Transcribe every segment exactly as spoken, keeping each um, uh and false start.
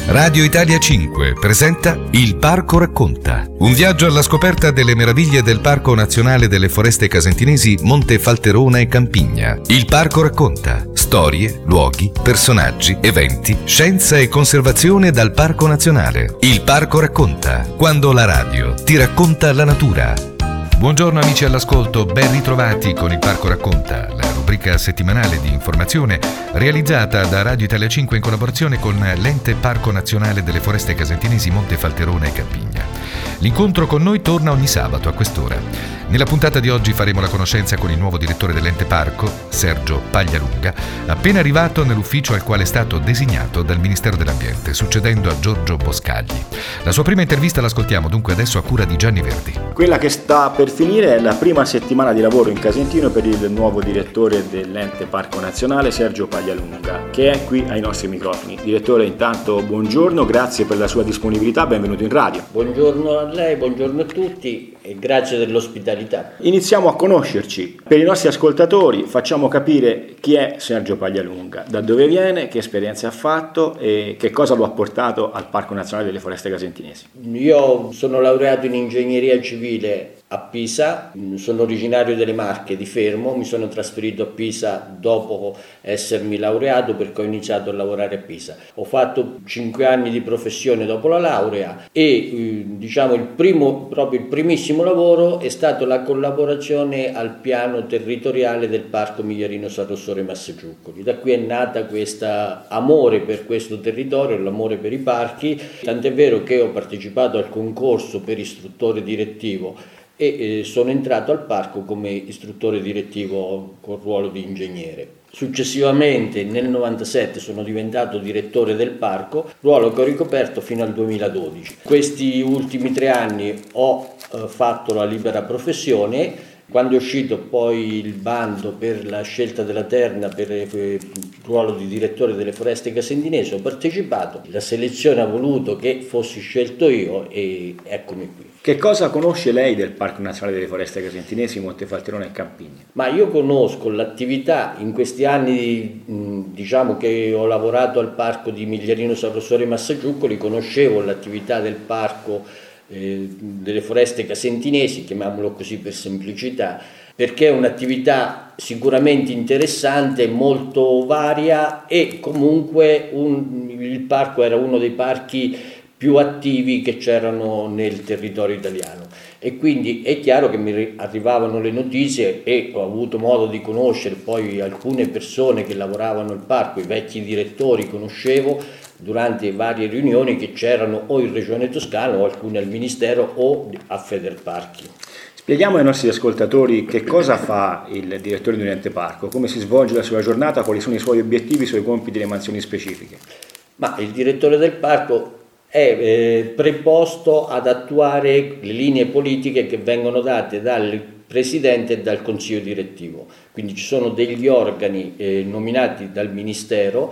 Radio Italia cinque presenta Il Parco Racconta. Un viaggio alla scoperta delle meraviglie del Parco Nazionale delle Foreste Casentinesi Monte Falterona e Campigna. Il Parco Racconta. Storie, luoghi, personaggi, eventi, scienza e conservazione dal Parco Nazionale. Il Parco Racconta. Quando la radio ti racconta la natura. Buongiorno amici all'ascolto, ben ritrovati con Il Parco Racconta, la rubrica settimanale di informazione realizzata da Radio Italia cinque in collaborazione con l'Ente Parco Nazionale delle Foreste Casentinesi Monte Falterona e Campigna. L'incontro con noi torna ogni sabato a quest'ora. Nella puntata di oggi faremo la conoscenza con il nuovo direttore dell'Ente Parco, Sergio Paglialunga, appena arrivato nell'ufficio al quale è stato designato dal Ministero dell'Ambiente, succedendo a Giorgio Boscagli. La sua prima intervista l'ascoltiamo dunque adesso a cura di Gianni Verdi. Quella che sta per finire è la prima settimana di lavoro in Casentino per il nuovo direttore dell'Ente Parco Nazionale, Sergio Paglialunga, che è qui ai nostri microfoni. Direttore, intanto buongiorno, grazie per la sua disponibilità, benvenuto in radio. Buongiorno a lei, buongiorno a tutti e grazie dell'ospitalità. Iniziamo a conoscerci. Per i nostri ascoltatori facciamo capire chi è Sergio Paglialunga, da dove viene, che esperienze ha fatto e che cosa lo ha portato al Parco Nazionale delle Foreste Casentinesi. Io sono laureato in ingegneria civile a Pisa, sono originario delle Marche di Fermo, mi sono trasferito a Pisa dopo essermi laureato perché ho iniziato a lavorare a Pisa. Ho fatto cinque anni di professione dopo la laurea e diciamo il primo, proprio il primissimo lavoro è stato la collaborazione al piano territoriale del Parco Migliarino San Rossore Massagiuccoli. Da qui è nata questo amore per questo territorio, l'amore per i parchi, tant'è vero che ho partecipato al concorso per istruttore direttivo e sono entrato al parco come istruttore direttivo con ruolo di ingegnere. Successivamente nel novantasette sono diventato direttore del parco, ruolo che ho ricoperto fino al duemiladodici. Questi ultimi tre anni ho eh, fatto la libera professione. Quando è uscito poi il bando per la scelta della terna per il ruolo di direttore delle foreste casentinesi, ho partecipato. La selezione ha voluto che fossi scelto io e eccomi qui. Che cosa conosce lei del Parco Nazionale delle Foreste Casentinesi, Monte Falterona e Campigna? Ma io conosco l'attività in questi anni, diciamo che ho lavorato al parco di Migliarino San Rossore Massagiuccoli, conoscevo l'attività del parco eh, delle foreste casentinesi, chiamiamolo così per semplicità, perché è un'attività sicuramente interessante, molto varia e comunque un, il parco era uno dei parchi più attivi che c'erano nel territorio italiano e quindi è chiaro che mi arrivavano le notizie e ho avuto modo di conoscere poi alcune persone che lavoravano al parco, i vecchi direttori conoscevo durante varie riunioni che c'erano o in Regione Toscana o alcune al Ministero o a Federparchi. Spieghiamo ai nostri ascoltatori che cosa fa il direttore di un ente parco, come si svolge la sua giornata, quali sono i suoi obiettivi, i suoi compiti e le mansioni specifiche. Ma il direttore del parco è eh, preposto ad attuare le linee politiche che vengono date dal Presidente e dal Consiglio direttivo. Quindi ci sono degli organi eh, nominati dal Ministero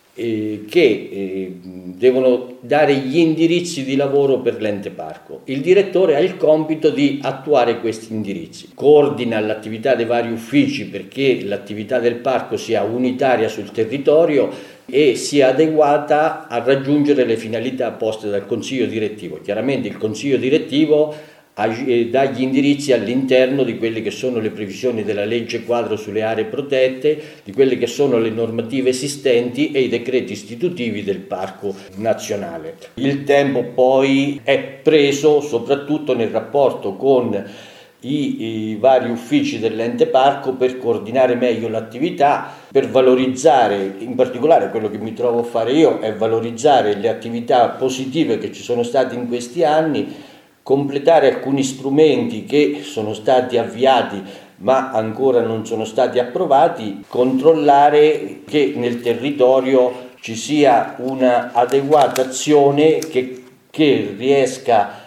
eh, che eh, devono dare gli indirizzi di lavoro per l'ente parco. Il direttore ha il compito di attuare questi indirizzi, coordina l'attività dei vari uffici perché l'attività del parco sia unitaria sul territorio e sia adeguata a raggiungere le finalità poste dal Consiglio direttivo. Chiaramente il Consiglio direttivo dà gli indirizzi all'interno di quelle che sono le previsioni della legge quadro sulle aree protette, di quelle che sono le normative esistenti e i decreti istitutivi del Parco Nazionale. Il tempo poi è preso soprattutto nel rapporto con I, i vari uffici dell'ente parco per coordinare meglio l'attività, per valorizzare, in particolare quello che mi trovo a fare io è valorizzare le attività positive che ci sono state in questi anni, completare alcuni strumenti che sono stati avviati ma ancora non sono stati approvati, controllare che nel territorio ci sia una adeguata azione che, che riesca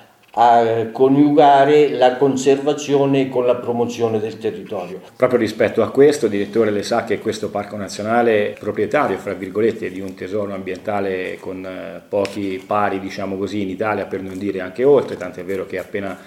a coniugare la conservazione con la promozione del territorio. Proprio rispetto a questo, direttore, le sa che questo parco nazionale è proprietario, fra virgolette, di un tesoro ambientale con pochi pari, diciamo così, in Italia, per non dire anche oltre, tant'è vero che appena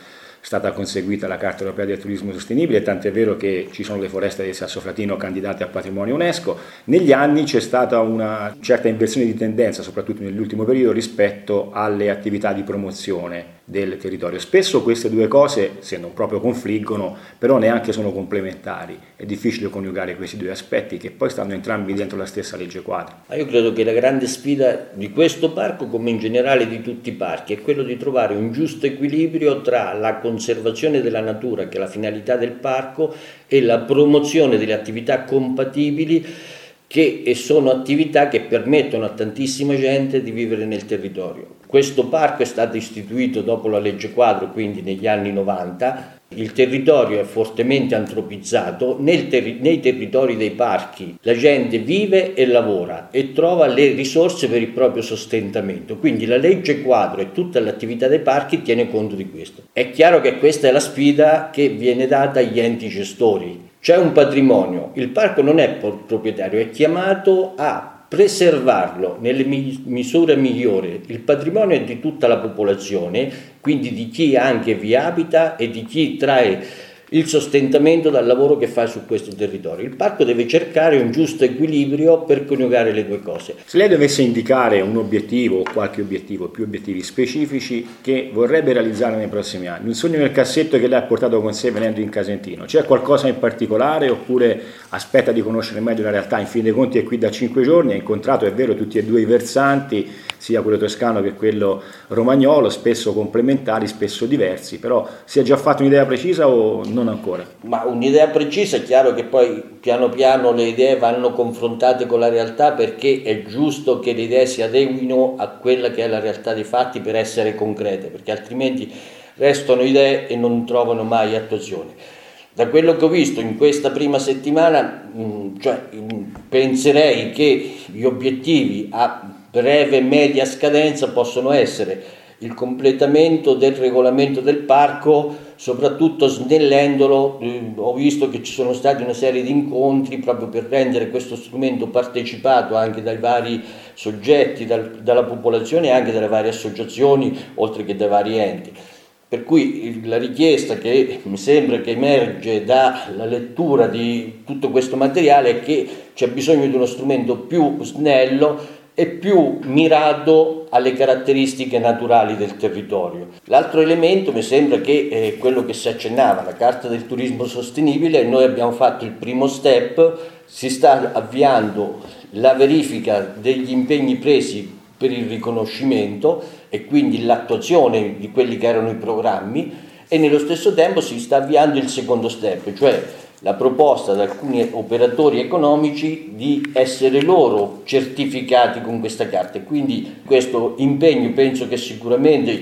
stata conseguita la Carta Europea del Turismo Sostenibile, tant'è vero che ci sono le foreste del Sassoфратino candidate a patrimonio UNESCO. Negli anni c'è stata una certa inversione di tendenza, soprattutto nell'ultimo periodo, rispetto alle attività di promozione del territorio. Spesso queste due cose, se non proprio confliggono, però neanche sono complementari. È difficile coniugare questi due aspetti che poi stanno entrambi dentro la stessa legge quadro. Ma io credo che la grande sfida di questo parco, come in generale di tutti i parchi, è quello di trovare un giusto equilibrio tra la conservazione della natura, che è la finalità del parco, e la promozione delle attività compatibili, che sono attività che permettono a tantissima gente di vivere nel territorio. Questo parco è stato istituito dopo la legge quadro, quindi negli anni novanta. Il territorio è fortemente antropizzato. Nel terri- nei territori dei parchi la gente vive e lavora e trova le risorse per il proprio sostentamento. Quindi la legge quadro e tutta l'attività dei parchi tiene conto di questo. È chiaro che questa è la sfida che viene data agli enti gestori. C'è un patrimonio, il parco non è proprietario, è chiamato a preservarlo nelle misure migliori. Il patrimonio è di tutta la popolazione, quindi di chi anche vi abita e di chi trae il sostentamento dal lavoro che fa su questo territorio. Il parco deve cercare un giusto equilibrio per coniugare le due cose. Se lei dovesse indicare un obiettivo o qualche obiettivo, più obiettivi specifici che vorrebbe realizzare nei prossimi anni, un sogno nel cassetto che lei ha portato con sé venendo in Casentino, c'è qualcosa in particolare oppure aspetta di conoscere meglio la realtà? In fin dei conti è qui da cinque giorni, ha incontrato, è vero, tutti e due i versanti, sia quello toscano che quello romagnolo, spesso complementari, spesso diversi, però si è già fatto un'idea precisa o non ancora? Ma un'idea precisa, è chiaro che poi piano piano le idee vanno confrontate con la realtà, perché è giusto che le idee si adeguino a quella che è la realtà dei fatti per essere concrete, perché altrimenti restano idee e non trovano mai attuazione. Da quello che ho visto in questa prima settimana, mh, cioè, mh, penserei che gli obiettivi a breve e media scadenza possono essere il completamento del regolamento del parco, soprattutto snellendolo. Eh, ho visto che ci sono stati una serie di incontri proprio per rendere questo strumento partecipato anche dai vari soggetti, dal, dalla popolazione e anche dalle varie associazioni, oltre che dai vari enti. Per cui la richiesta che mi sembra che emerge dalla lettura di tutto questo materiale è che c'è bisogno di uno strumento più snello e più mirato alle caratteristiche naturali del territorio. L'altro elemento mi sembra che è quello che si accennava, la Carta del Turismo Sostenibile. Noi abbiamo fatto il primo step, si sta avviando la verifica degli impegni presi per il riconoscimento e quindi l'attuazione di quelli che erano i programmi, e nello stesso tempo si sta avviando il secondo step, cioè la proposta ad alcuni operatori economici di essere loro certificati con questa carta. Quindi questo impegno penso che sicuramente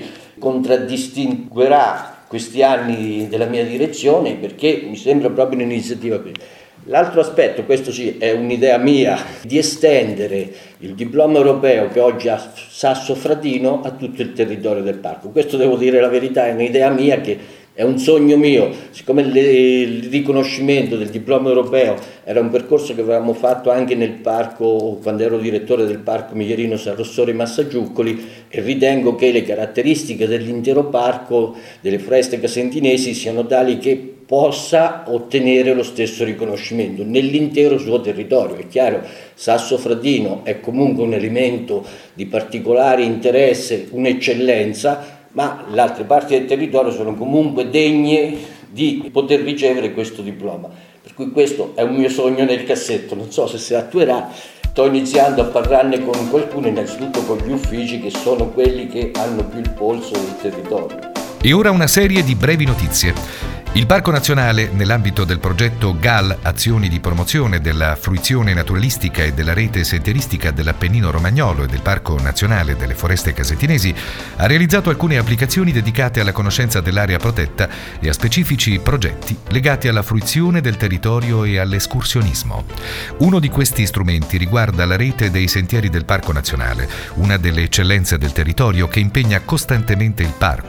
contraddistinguerà questi anni della mia direzione, perché mi sembra proprio un'iniziativa così. L'altro aspetto, questo sì è un'idea mia, di estendere il diploma europeo che oggi ha Sassoфратino a tutto il territorio del parco. Questo, devo dire la verità, è un'idea mia, che è un sogno mio. Siccome le, il riconoscimento del diploma europeo era un percorso che avevamo fatto anche nel parco, quando ero direttore del parco Migliarino San Rossore Massagiuccoli, e ritengo che le caratteristiche dell'intero parco delle foreste casentinesi siano tali che possa ottenere lo stesso riconoscimento nell'intero suo territorio. È chiaro, Sassoфратino è comunque un elemento di particolare interesse, un'eccellenza, ma le altre parti del territorio sono comunque degne di poter ricevere questo diploma. Per cui questo è un mio sogno nel cassetto, non so se si attuerà. Sto iniziando a parlarne con qualcuno, innanzitutto con gli uffici, che sono quelli che hanno più il polso del territorio. E ora una serie di brevi notizie. Il Parco Nazionale, nell'ambito del progetto G A L, azioni di promozione della fruizione naturalistica e della rete sentieristica dell'Appennino Romagnolo e del Parco Nazionale delle Foreste Casentinesi, ha realizzato alcune applicazioni dedicate alla conoscenza dell'area protetta e a specifici progetti legati alla fruizione del territorio e all'escursionismo. Uno di questi strumenti riguarda la rete dei sentieri del Parco Nazionale, una delle eccellenze del territorio che impegna costantemente il parco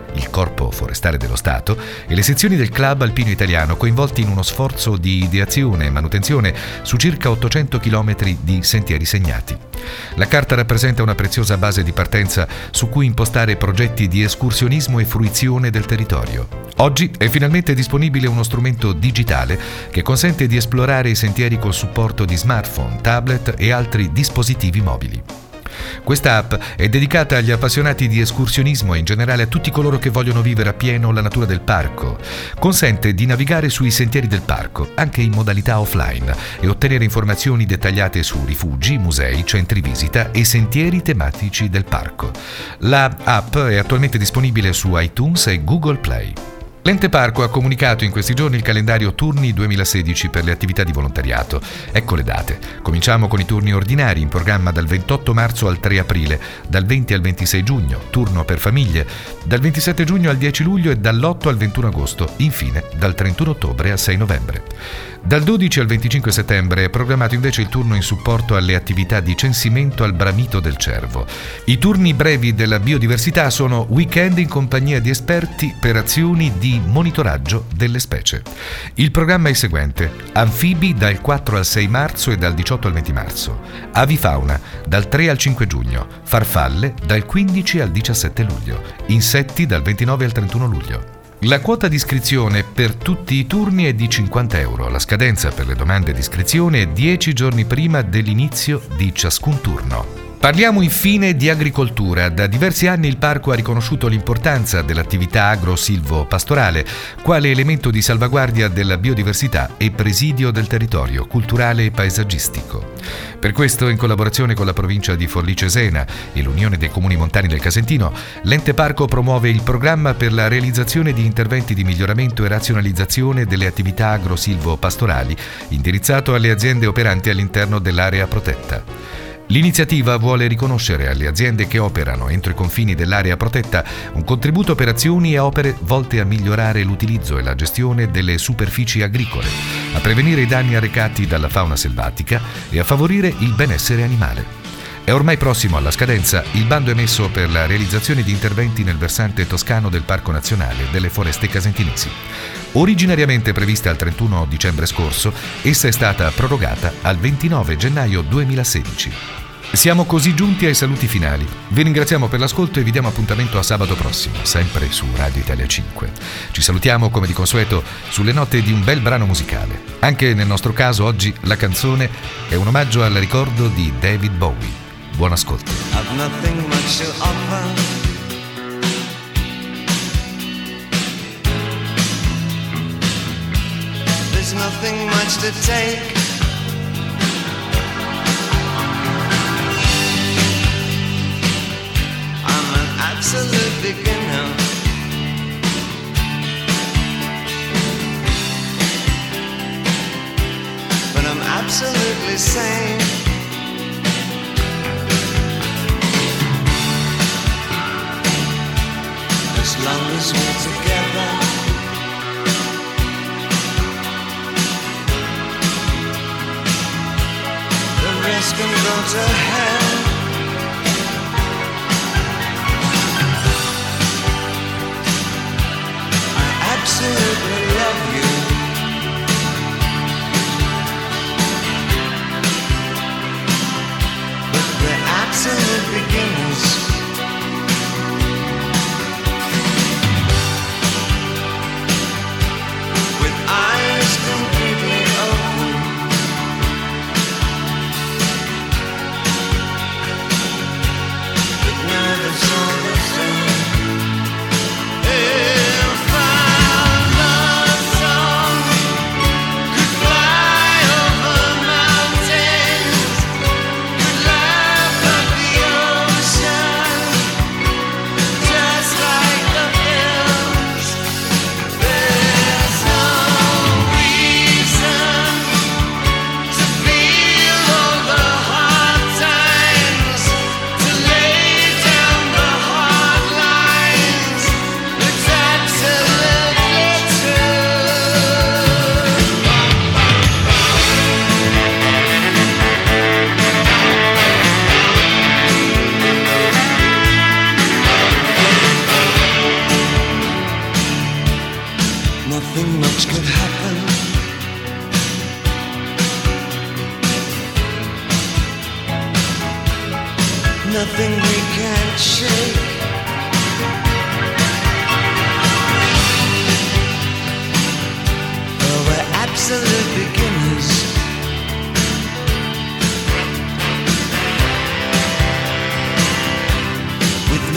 il Corpo Forestale dello Stato, e le sezioni del Club Alpino Italiano, coinvolti in uno sforzo di ideazione e manutenzione su circa ottocento chilometri di sentieri segnati. La carta rappresenta una preziosa base di partenza su cui impostare progetti di escursionismo e fruizione del territorio. Oggi è finalmente disponibile uno strumento digitale che consente di esplorare i sentieri col supporto di smartphone, tablet e altri dispositivi mobili. Questa app è dedicata agli appassionati di escursionismo e in generale a tutti coloro che vogliono vivere appieno la natura del parco. Consente di navigare sui sentieri del parco, anche in modalità offline, e ottenere informazioni dettagliate su rifugi, musei, centri visita e sentieri tematici del parco. La app è attualmente disponibile su iTunes e Google Play. L'Ente Parco ha comunicato in questi giorni il calendario turni duemilasedici per le attività di volontariato. Ecco le date. Cominciamo con i turni ordinari in programma dal ventotto marzo al tre aprile, dal venti al ventisei giugno, turno per famiglie, dal ventisette giugno al dieci luglio e dall'otto al ventuno agosto, infine dal trentuno ottobre al sei novembre. Dal dodici al venticinque settembre è programmato invece il turno in supporto alle attività di censimento al Bramito del Cervo. I turni brevi della biodiversità sono weekend in compagnia di esperti per azioni di monitoraggio delle specie. Il programma è il seguente: anfibi dal quattro al sei marzo e dal diciotto al venti marzo, avifauna dal tre al cinque giugno, farfalle dal quindici al diciassette luglio, insetti dal ventinove al trentuno luglio. La quota di iscrizione per tutti i turni è di cinquanta euro. La scadenza per le domande di iscrizione è dieci giorni prima dell'inizio di ciascun turno. Parliamo infine di agricoltura. Da diversi anni il parco ha riconosciuto l'importanza dell'attività agro-silvo-pastorale quale elemento di salvaguardia della biodiversità e presidio del territorio culturale e paesaggistico. Per questo, in collaborazione con la provincia di Forlì-Cesena e l'Unione dei Comuni Montani del Casentino, l'Ente Parco promuove il programma per la realizzazione di interventi di miglioramento e razionalizzazione delle attività agro-silvo-pastorali, indirizzato alle aziende operanti all'interno dell'area protetta. L'iniziativa vuole riconoscere alle aziende che operano entro i confini dell'area protetta un contributo per azioni e opere volte a migliorare l'utilizzo e la gestione delle superfici agricole, a prevenire i danni arrecati dalla fauna selvatica e a favorire il benessere animale. È ormai prossimo alla scadenza il bando emesso per la realizzazione di interventi nel versante toscano del Parco Nazionale delle Foreste Casentinesi. Originariamente prevista al trentuno dicembre scorso, essa è stata prorogata al ventinove gennaio duemilasedici. Siamo così giunti ai saluti finali. Vi ringraziamo per l'ascolto e vi diamo appuntamento a sabato prossimo, sempre su Radio Italia cinque. Ci salutiamo come di consueto sulle note di un bel brano musicale. Anche nel nostro caso oggi la canzone è un omaggio al ricordo di David Bowie. Buon ascolto. I've nothing much to offer. There's nothing much to take. I'm an absolute beginner. But I'm absolutely sane. As long as we're together, the rest can go to hell. I absolutely love you. But we're absolute beginners. Completely open,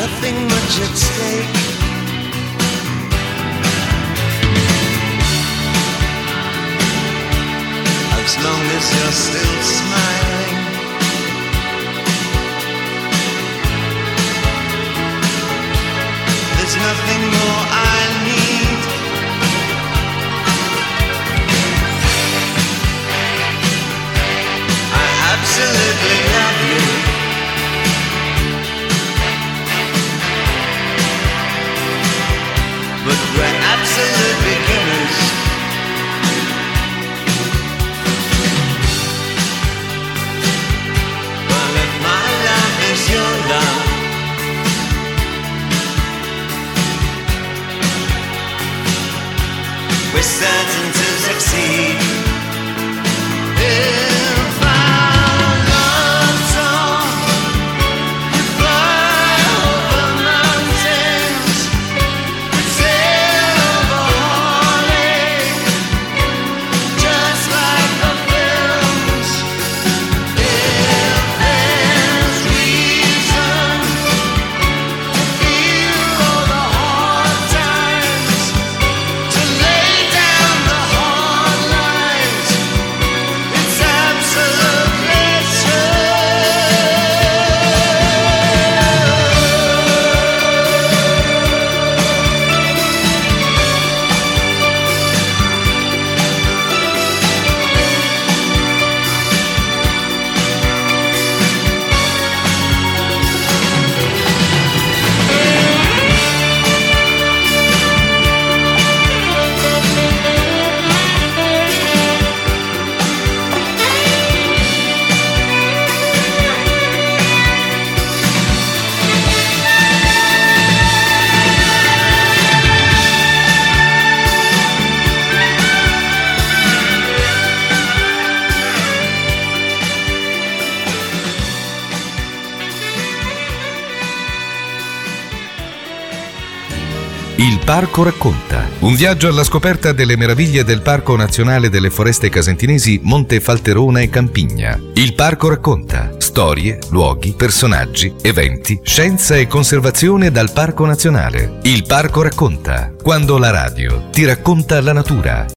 nothing much at stake. As long as you're still smiling, there's nothing more I need. I absolutely love you. But we're absolute beginners. Well, if my love is your love, we're certain to succeed. If our love song could fly over mountains, could sail over heartache, just like the films. If there's reason to feel all the hard times, to lay down the hard lines, it's absolutely true. Il Parco racconta. Un viaggio alla scoperta delle meraviglie del Parco Nazionale delle Foreste Casentinesi Monte Falterona e Campigna. Il Parco racconta. Storie, luoghi, personaggi, eventi, scienza e conservazione dal Parco Nazionale. Il Parco racconta. Quando la radio ti racconta la natura.